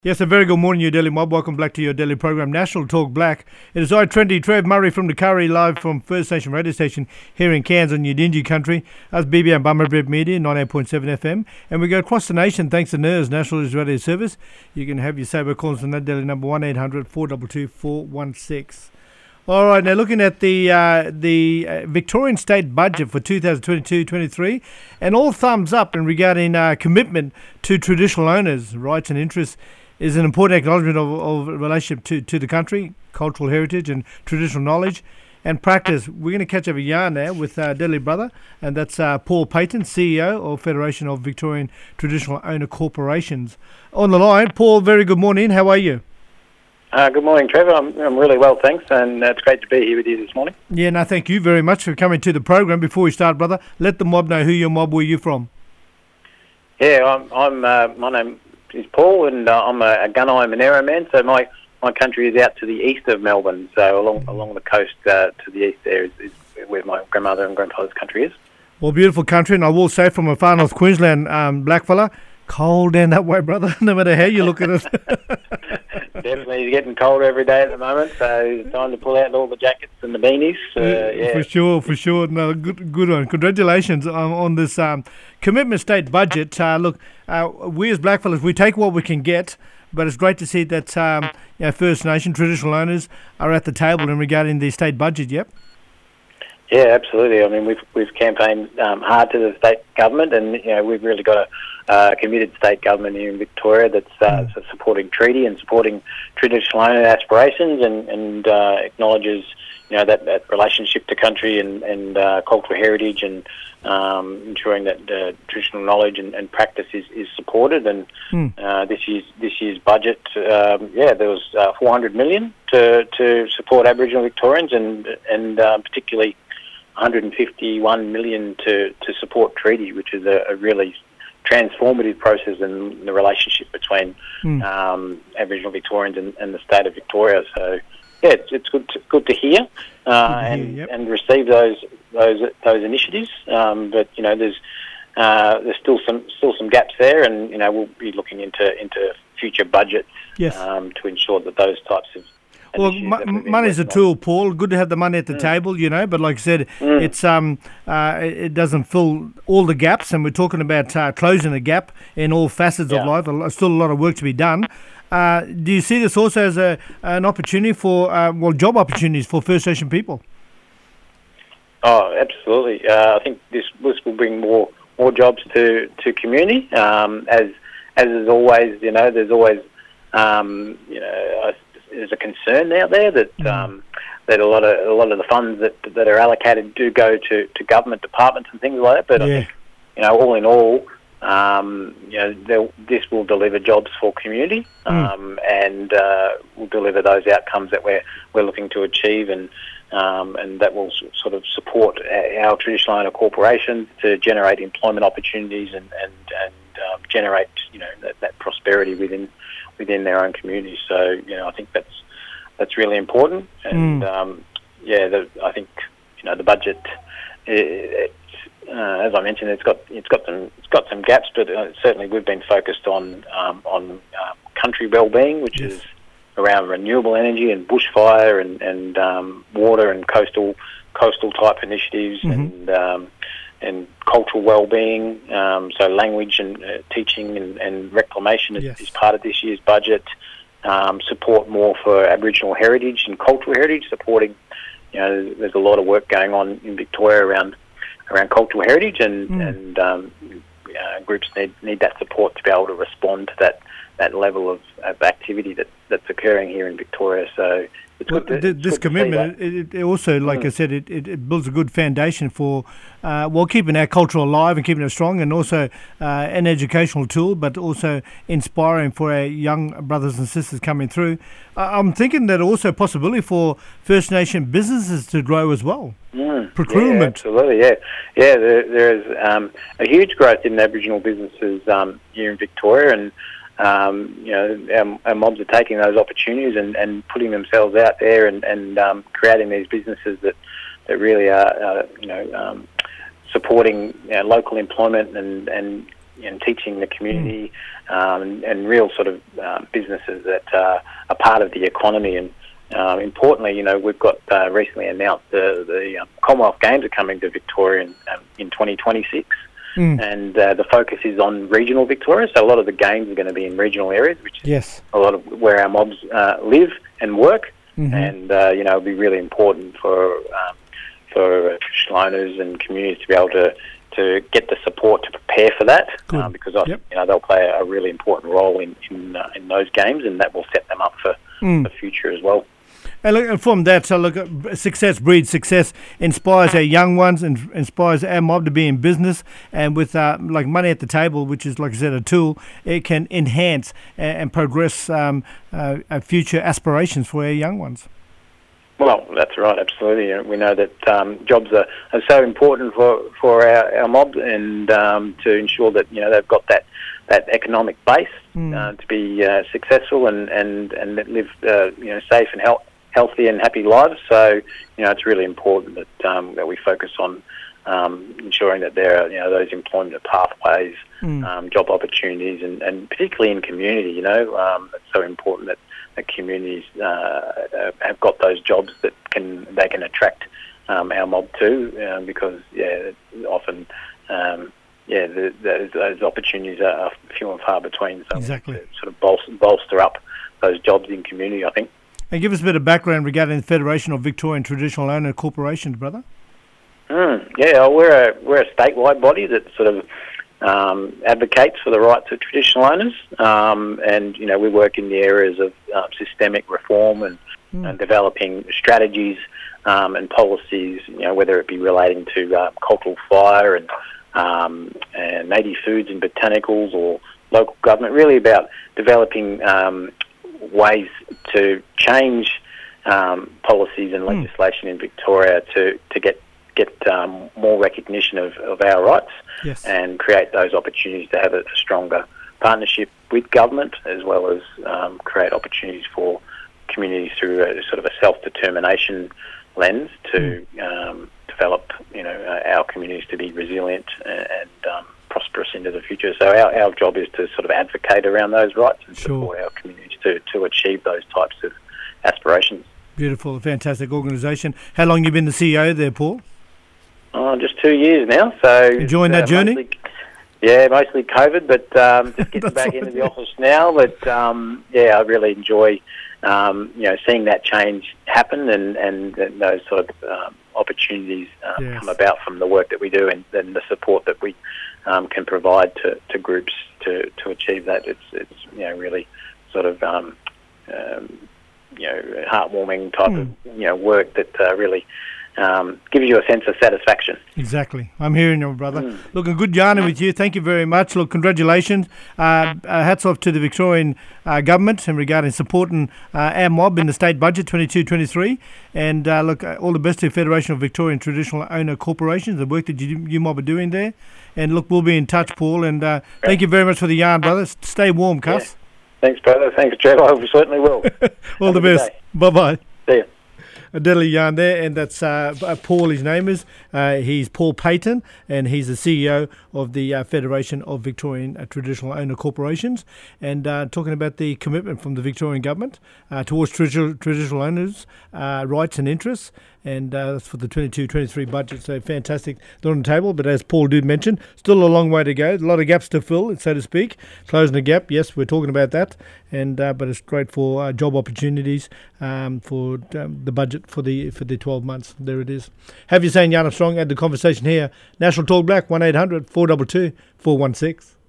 Yes, a very good morning, your Daily Mob. Welcome back to your daily program, National Talk Black. It is I, Trendy Trev Murray from the Curry, live from First Nation radio station here in Cairns on Yidinji country. That's BBM Bummerbread Media, 98.7 FM. And we go across the nation thanks to NIRS, National Radio Service. You can have your Sabre calls on that daily number 1-800-422-416. All right, now looking at the Victorian state budget for 2022-23, and all thumbs up in regarding commitment to traditional owners' rights and interests is an important acknowledgement of relationship to the country, cultural heritage and traditional knowledge and practice. We're going to catch up a yarn now with Deadly Brother, and that's Paul Payton, CEO of Federation of Victorian Traditional Owner Corporations. On the line, Paul, very good morning. How are you? Good morning, Trevor. I'm really well, thanks, and it's great to be here with you this morning. Yeah, no, thank you very much for coming to the program. Before we start, brother, let the mob know who your mob, where you from. Yeah, my name is Paul, and I'm a Gunai Monero man. So my country is out to the east of Melbourne, so along the coast to the east there is where my grandmother and grandfather's country is. Well, beautiful country, and I will say from a far north Queensland blackfella, cold down that way, brother, no matter how you look at it. Definitely, it's getting colder every day at the moment, so it's time to pull out all the jackets and the beanies. Yeah. For sure. No, good one. Congratulations on this commitment state budget. Look, we as blackfellas, we take what we can get, but it's great to see that First Nation traditional owners are at the table in regarding the state budget. Yep. Yeah, absolutely. I mean, we've campaigned hard to the state government, and we've really got a committed state government here in Victoria that's supporting treaty and supporting traditional owner aspirations, and acknowledges that relationship to country and cultural heritage, and ensuring that traditional knowledge and practice is supported. And this year's budget, there was $400 million to support Aboriginal Victorians, and particularly $151 million to support treaty, which is a really transformative process in the relationship between Aboriginal Victorians and the state of Victoria. So yeah, it's good to hear and receive those initiatives. But there's still some gaps there, and we'll be looking into future budgets to ensure that those types of well, money's a tool, Paul. Good to have the money at the table, but like I said, it's it doesn't fill all the gaps, and we're talking about closing the gap in all facets of life. Still a lot of work to be done. Do you see this also as an opportunity for job opportunities for First Nation people? Oh, absolutely. I think this will bring more jobs to community. As is always, there's always there's a concern out there that that a lot of the funds that are allocated do go to government departments and things like that. But I think all in all, this will deliver jobs for community, and will deliver those outcomes that we're looking to achieve, and that will sort of support our traditional owner corporations to generate employment opportunities and generate that prosperity within their own communities. So I think that's really important, and I think the budget, as I mentioned, it's got some gaps, but certainly we've been focused on country wellbeing, which is around renewable energy and bushfire and water and coastal type initiatives, and cultural well-being, so language and teaching and reclamation is part of this year's budget. Support more for Aboriginal heritage and cultural heritage, supporting, there's a lot of work going on in Victoria around cultural heritage, and groups need that support to be able to respond to that level of activity that's occurring here in Victoria. So this commitment, it also, like I said, it builds a good foundation for keeping our culture alive and keeping it strong, and also an educational tool, but also inspiring for our young brothers and sisters coming through. I'm thinking that also a possibility for First Nation businesses to grow as well. Procurement. Yeah, absolutely, yeah. There is a huge growth in Aboriginal businesses here in Victoria, and our mobs are taking those opportunities and putting themselves out there and creating these businesses that really are supporting local employment and and teaching the community, and real sort of businesses that are part of the economy. And importantly, we've got recently announced the Commonwealth Games are coming to Victoria in 2026. And the focus is on regional Victoria, so a lot of the games are going to be in regional areas, which is a lot of where our mobs live and work. And it'll be really important for traditional owners and communities to be able to get the support to prepare for that, because they'll play a really important role in those games, and that will set them up for the future as well. And look, from that, success breeds success, inspires our young ones, and inspires our mob to be in business. And with like money at the table, which is, like I said, a tool, it can enhance and progress future aspirations for our young ones. Well, that's right, absolutely. We know that jobs are so important for our mobs, and to ensure that they've got that economic base to be successful and live safe and healthy and happy lives. So it's really important that we focus on ensuring that there are those employment pathways, job opportunities, and particularly in community. It's so important that the communities have got those jobs that they can attract our mob to, because often those opportunities are few and far between. So exactly, to sort of bolster up those jobs in community, I think. And give us a bit of background regarding the Federation of Victorian Traditional Owner Corporations, brother. We're a statewide body that sort of advocates for the rights of traditional owners, and we work in the areas of systemic reform and developing strategies and policies, whether it be relating to cultural fire and native foods and botanicals, or local government, really about developing ways to change policies and legislation in Victoria to get more recognition of our rights, and create those opportunities to have a stronger partnership with government, as well as create opportunities for communities through a sort of a self-determination lens to develop our communities to be resilient and prosperous into the future. So our job is to sort of advocate around those rights and support our communities to achieve those types of aspirations. Beautiful, fantastic organisation. How long have you been the CEO there, Paul? Just 2 years now. So enjoying that journey? Mostly COVID, but just getting back into the office now. But I really enjoy seeing that change happen and those sort of opportunities come about from the work that we do, and the support that we can provide to groups to achieve that. It's really sort of heartwarming type of work that really gives you a sense of satisfaction. Exactly. I'm hearing you, brother. Look, a good yarning with you. Thank you very much. Look, congratulations. Hats off to the Victorian government in regarding supporting our mob in the state budget 22-23. And look, all the best to the Federation of Victorian Traditional Owner Corporations, the work that you mob are doing there. And look, we'll be in touch, Paul. And thank you very much for the yarn, brother. Stay warm, cuss. Yeah. Thanks, brother. Thanks, Trevor. I certainly will. All the best. Bye-bye. See you. A deadly yarn there, and that's Paul, his name is. He's Paul Payton, and he's the CEO of the Federation of Victorian Traditional Owner Corporations, and talking about the commitment from the Victorian government towards traditional owners' rights and interests, and that's for the 22-23 budget. So fantastic. They're on the table, but as Paul did mention, still a long way to go. A lot of gaps to fill, so to speak. Closing the gap, yes, we're talking about that, and but it's great for job opportunities for the budget for the 12 months. There it is. Have you saying Yarn Armstrong, add the conversation here. National Talk Black 1-800-422-416.